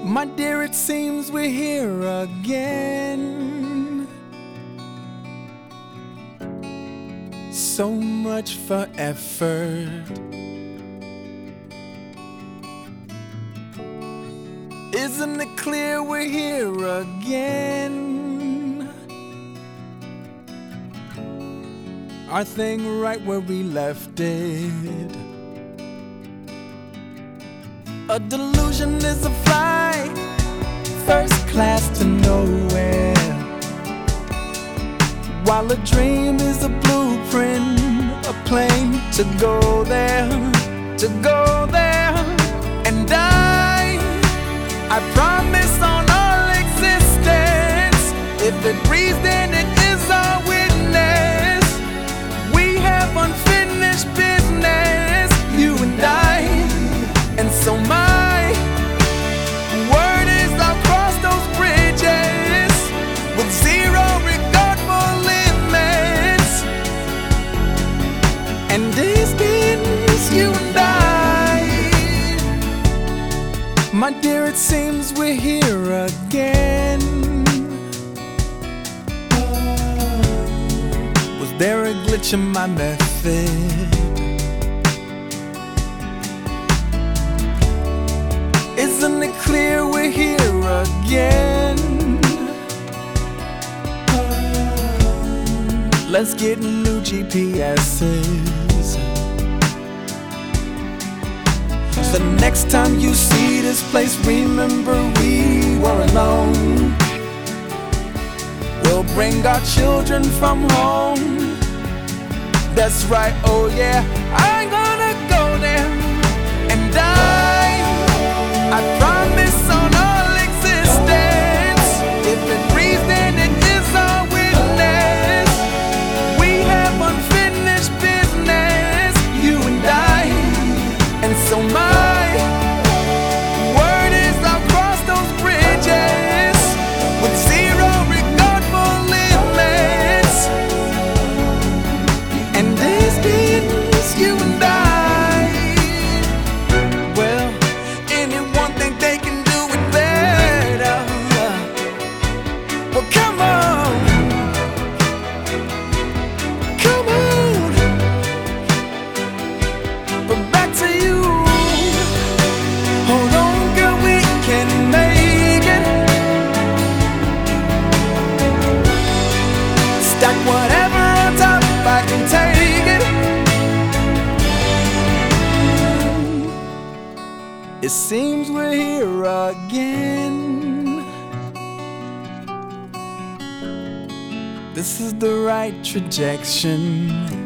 My dear, it seems we're here again. So much for effort. Isn't it clear we're here again? Our thing right where we left it. A delusion is a flight, first class to nowhere, while a dream is a blueprint, a plane to go there, to go there. And I promise on all existence, if it breathes then it is our witness. We have unfinished business, you and I. And so my word is I'll cross those bridges with zero regard for limits. And distance, you and I. My dear, it seems we're here again. Was there a glitch in my method? Isn't it clear we're here again? Let's get new GPS's. So the next time you see this place, remember we were alone. We'll bring our children from home. That's right, oh yeah, I'm gonna go there. And I promise on all existence, if it breathes then it is our witness. We have unfinished business, you and I. And so my word is I'll cross those bridges with zero regard for limits. And distance, you and I. Whatever on top, I can take it. It seems we're here again. This is the right trajectory.